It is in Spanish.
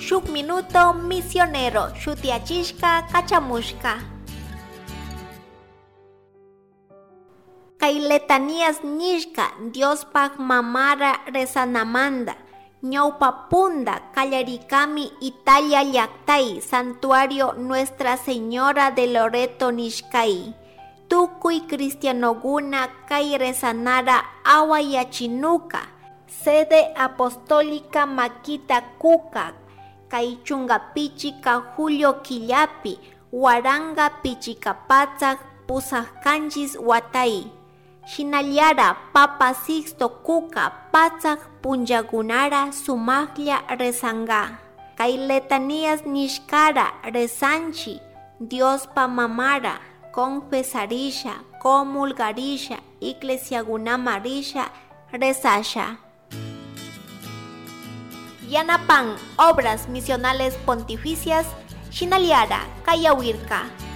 shuk minuto misionero shutiachishka kachamushka. Kay letanías nishka Diospaj mamara rezanamanda, ñawpa punda kallarikami Italia llaktay santuario Nuestra Señora de Loreto nishkay. Tukuy cristianoguna kay rezanara awayachinuka, sede apostólica Makita Kuka, kay chungapichika Julio killapi, waranga pichikapatsak pusajkanchis watay. Shinallara Papa Sixto Kuka patsak punllakunara sumaqlla rezanga. Kay letanías nishkara rezanchi Diospa mamara, confesarisha, comulgarisha, iglesiagunamarisha rezasha. Yanapan Obras Misionales Pontificias Shinaliara Kayawirka.